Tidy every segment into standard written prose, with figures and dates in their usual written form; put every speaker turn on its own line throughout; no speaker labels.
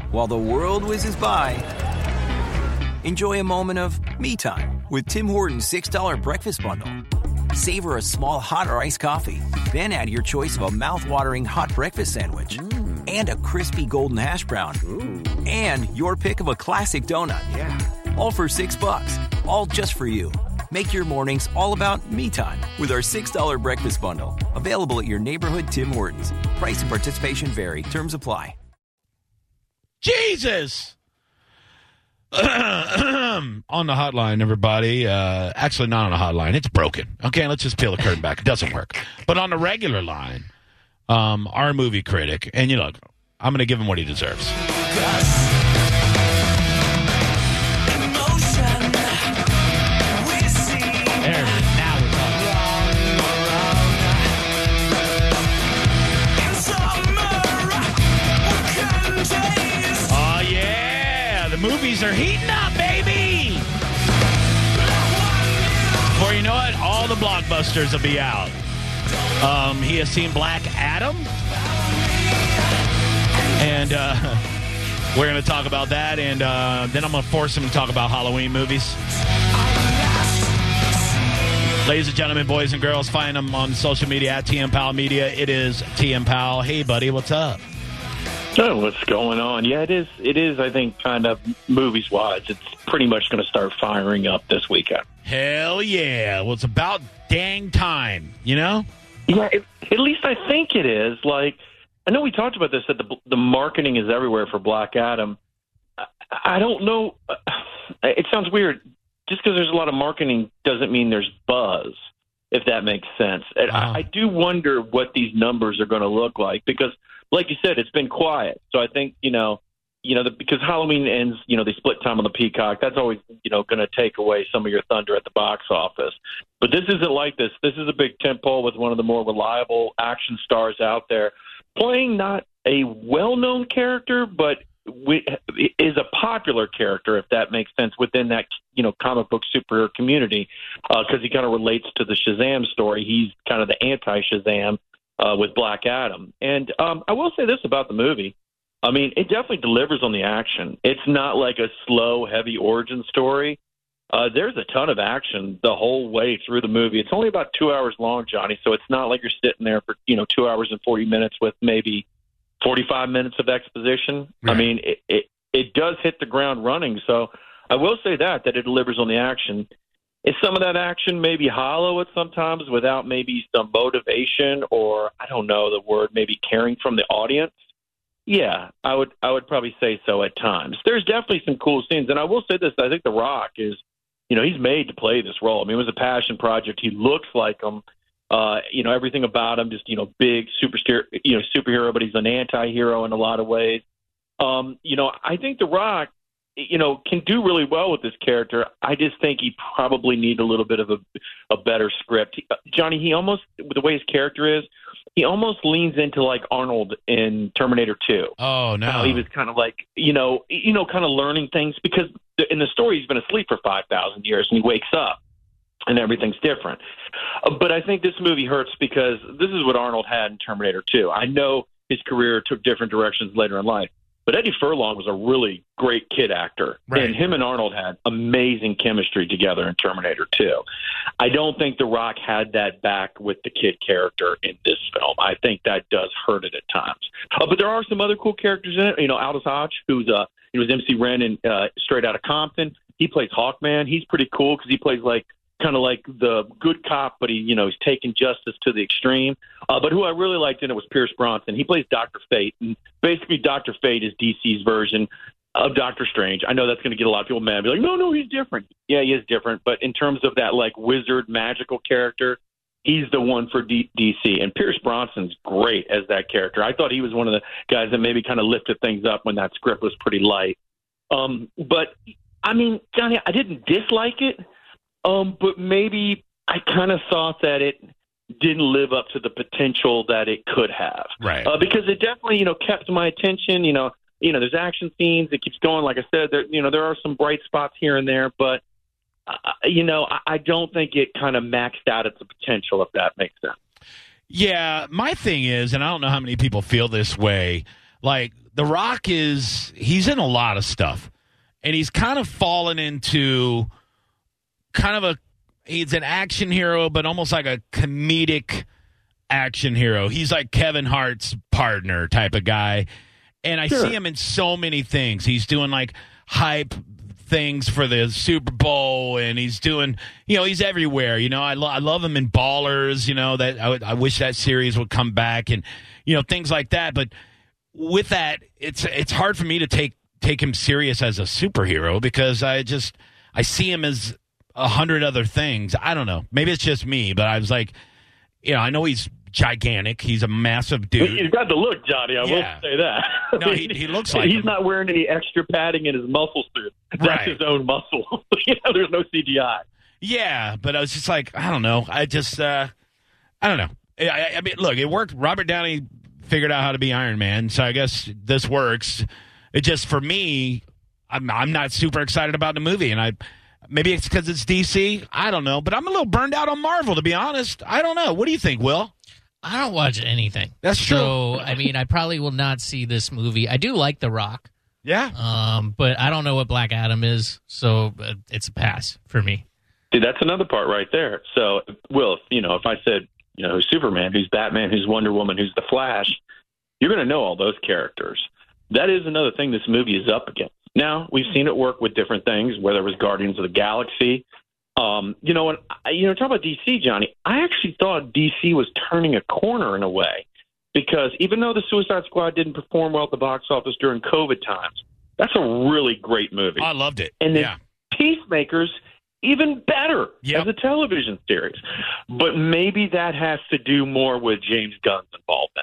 while the world whizzes by, enjoy a moment of me time with Tim Hortons $6 breakfast bundle. Savor a small hot or iced coffee, then add your choice of a mouth-watering hot breakfast sandwich and a crispy golden hash brown.
Ooh.
And your pick of a classic donut.
Yeah.
All for $6, all just for you. Make your mornings all about me time with our $6 breakfast bundle. Available at your neighborhood Tim Hortons. Price and participation vary. Terms apply.
Jesus! On the hotline, everybody. Actually, not on the hotline. It's broken. Okay, let's just peel the curtain back. It doesn't work. But on the regular line, our movie critic, and look, I'm going to give him what he deserves. There it is. Now we're talking. Oh, yeah. The movies are heating up, baby. Before you know it, all the blockbusters will be out. He has seen Black Adam. And we're going to talk about that. And then I'm going to force him to talk about Halloween movies. Ladies and gentlemen, boys and girls, find them on social media at TM Powell Media. It is TM Powell. Hey, buddy, what's up?
Oh, what's going on? Yeah, it is, I think, kind of movies-wise. It's pretty much going to start firing up this weekend.
Hell yeah. Well, it's about dang time,
Yeah, at least I think it is. Like, I know we talked about this, that the marketing is everywhere for Black Adam. I don't know. It sounds weird. Just because there's a lot of marketing doesn't mean there's buzz, if that makes sense. And I do wonder what these numbers are going to look like because, like you said, it's been quiet. So I think, because Halloween ends, they split time on the Peacock. That's always, going to take away some of your thunder at the box office. But this isn't like this. This is a big tentpole with one of the more reliable action stars out there, playing not a well-known character, but is a popular character, if that makes sense, within that comic book superhero community, because he kind of relates to the Shazam story. He's kind of the anti-Shazam with Black Adam. And I will say this about the movie. I mean, it definitely delivers on the action. It's not like a slow, heavy origin story. There's a ton of action the whole way through the movie. It's only about 2 hours long, Johnny, so it's not like you're sitting there for 2 hours and 40 minutes with maybe 45 minutes of exposition. Right. I mean, it does hit the ground running. So I will say that it delivers on the action. Is some of that action maybe hollow at sometimes without maybe some motivation or, I don't know the word, maybe caring from the audience? Yeah, I would probably say so at times. There's definitely some cool scenes. And I will say this, I think The Rock is, he's made to play this role. I mean, it was a passion project. He looks like him. Everything about him, just, big superhero, but he's an anti-hero in a lot of ways. I think The Rock, can do really well with this character. I just think he probably needs a little bit of a better script. Johnny, he almost, the way his character is, he almost leans into like Arnold in Terminator 2.
Oh, no.
How he was kind of like, kind of learning things because in the story he's been asleep for 5,000 years and he wakes up. And everything's different. But I think this movie hurts because this is what Arnold had in Terminator 2. I know his career took different directions later in life, but Eddie Furlong was a really great kid actor. Right. And him and Arnold had amazing chemistry together in Terminator 2. I don't think The Rock had that back with the kid character in this film. I think that does hurt it at times. But there are some other cool characters in it. Aldous Hodge, who's he was MC Ren in Straight Outta Compton. He plays Hawkman. He's pretty cool because he plays kind of like the good cop, but he's taking justice to the extreme. But who I really liked in it was Pierce Bronson. He plays Dr. Fate, and basically Dr. Fate is DC's version of Doctor Strange. I know that's going to get a lot of people mad. Be like, no, he's different. Yeah, he is different. But in terms of that wizard magical character, he's the one for DC. And Pierce Bronson's great as that character. I thought he was one of the guys that maybe kind of lifted things up when that script was pretty light. But I mean, Johnny, I didn't dislike it. But maybe I kind of thought that it didn't live up to the potential that it could have. Right. Because it definitely, kept my attention. There's action scenes. It keeps going. Like I said, there are some bright spots here and there. But, I don't think it kind of maxed out its potential, if that makes sense.
Yeah, my thing is, and I don't know how many people feel this way, The Rock he's in a lot of stuff, and he's kind of fallen into kind of he's an action hero, but almost like a comedic action hero. He's like Kevin Hart's partner type of guy, and I see him in so many things. He's doing like hype things for the Super Bowl, and he's doing, he's everywhere. I love him in Ballers. That I wish that series would come back, and things like that. But with that, it's hard for me to take him serious as a superhero because I see him as 100 other things. I don't know. Maybe it's just me, but I was like, I know he's gigantic. He's a massive dude.
He's got the look, Johnny. I will say that.
No, he looks like
he's not wearing any extra padding in his muscle suit. That's his own muscle. There's no CGI.
Yeah, but I was just like, I don't know. I don't know. I mean, look, it worked. Robert Downey figured out how to be Iron Man, so I guess this works. It just, for me, I'm not super excited about the movie, and maybe it's because it's DC. I don't know, but I'm a little burned out on Marvel, to be honest. I don't know. What do you think, Will?
I don't watch anything.
That's true.
So, I mean, I probably will not see this movie. I do like The Rock.
Yeah.
But I don't know what Black Adam is, so it's a pass for me.
See, that's another part right there. So, Will, if I said, who's Superman, who's Batman, who's Wonder Woman, who's The Flash, you're going to know all those characters. That is another thing this movie is up against. Now, we've seen it work with different things, whether it was Guardians of the Galaxy. Talk about DC, Johnny. I actually thought DC was turning a corner in a way because even though the Suicide Squad didn't perform well at the box office during COVID times, that's a really great movie.
I loved it.
And then Peacemakers, even better as a television series. But maybe that has to do more with James Gunn's involvement.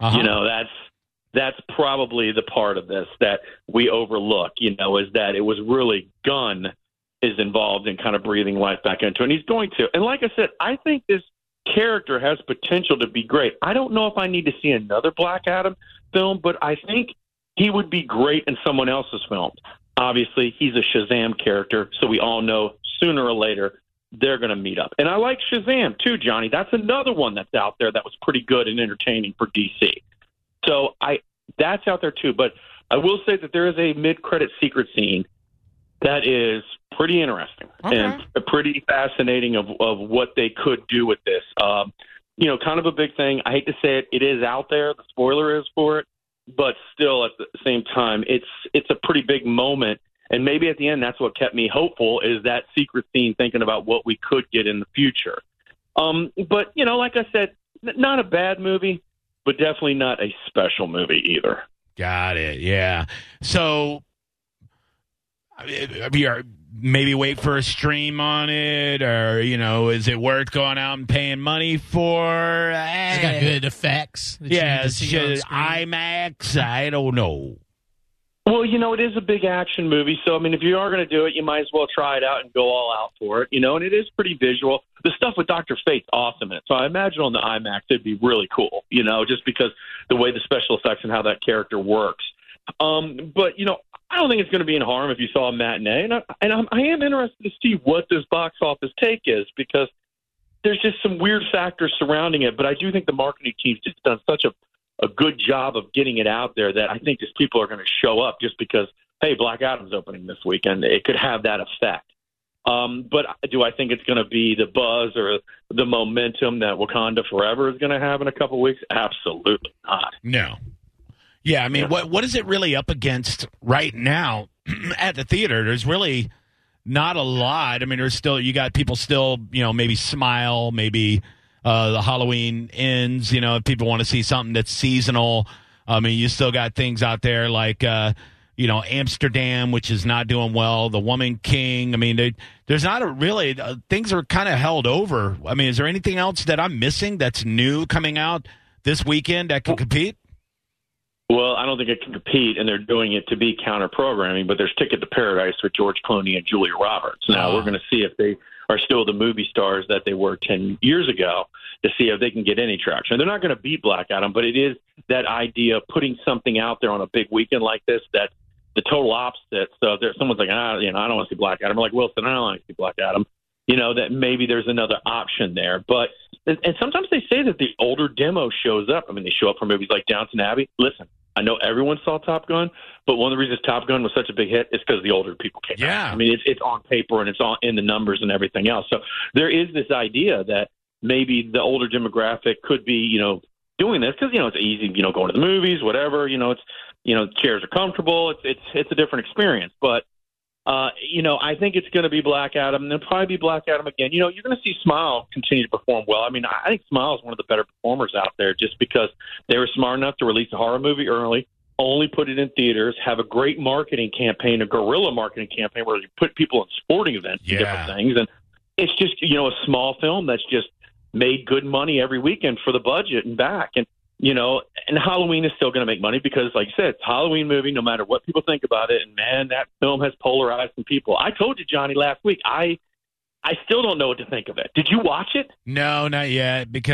That's probably the part of this that we overlook, is that it was really Gunn is involved in kind of breathing life back into it. And he's going to. And like I said, I think this character has potential to be great. I don't know if I need to see another Black Adam film, but I think he would be great in someone else's film. Obviously, he's a Shazam character, so we all know sooner or later they're going to meet up. And I like Shazam, too, Johnny. That's another one that's out there that was pretty good and entertaining for DC. So that's out there, too. But I will say that there is a mid-credit secret scene that is pretty interesting and pretty fascinating of what they could do with this. Kind of a big thing. I hate to say it. It is out there. The spoiler is for it. But still, at the same time, it's a pretty big moment. And maybe at the end, that's what kept me hopeful, is that secret scene, thinking about what we could get in the future. But, like I said, not a bad movie, but definitely not a special movie either.
Got it, yeah. So, maybe wait for a stream on it, or, is it worth going out and paying money for?
It's got good effects.
Yeah, IMAX, I don't know.
Well, it is a big action movie, so, if you are going to do it, you might as well try it out and go all out for it, and it is pretty visual. The stuff with Dr. Fate's awesome in it, so I imagine on the IMAX it'd be really cool, just because the way the special effects and how that character works. But, I don't think it's going to be in harm if you saw a matinee, and I am interested to see what this box office take is, because there's just some weird factors surrounding it, but I do think the marketing team's just done such a good job of getting it out there that I think just people are going to show up just because, hey, Black Adam's opening this weekend. It could have that effect. But do I think it's going to be the buzz or the momentum that Wakanda Forever is going to have in a couple of weeks? Absolutely not.
No. Yeah, what is it really up against right now at the theater? There's really not a lot. There's still, you got people still, maybe Smile, maybe the Halloween Ends, if people want to see something that's seasonal. You still got things out there like, Amsterdam, which is not doing well, The Woman King. There's not things are kind of held over. Is there anything else that I'm missing that's new coming out this weekend that can compete?
Well, I don't think it can compete, and they're doing it to be counter-programming, but there's Ticket to Paradise with George Clooney and Julia Roberts. Now, we're going to see if they are still the movie stars that they were 10 years ago to see if they can get any traction. They're not going to beat Black Adam, but it is that idea of putting something out there on a big weekend like this that's the total opposite. So if someone's like, I don't want to see Black Adam. I'm like, Wilson, I don't want to see Black Adam. That maybe there's another option there. But and sometimes they say that the older demo shows up. They show up for movies like Downton Abbey. Listen, I know everyone saw Top Gun, but one of the reasons Top Gun was such a big hit is because the older people came out. I mean, it's on paper and it's in the numbers and everything else. So there is this idea that maybe the older demographic could be, doing this because, it's easy, going to the movies, whatever, chairs are comfortable. It's a different experience. But, I think it's going to be Black Adam, and then probably be Black Adam again. You're going to see Smile continue to perform well. I mean, I think Smile is one of the better performers out there just because they were smart enough to release a horror movie early, only put it in theaters, have a great marketing campaign, a guerrilla marketing campaign where you put people in sporting events and different things. And it's just, a small film that's just made good money every weekend for the budget and back. And, and Halloween is still going to make money because, like you said, it's a Halloween movie no matter what people think about it. And, man, that film has polarized some people. I told you, Johnny, last week, I still don't know what to think of it. Did you watch it?
No, not yet, because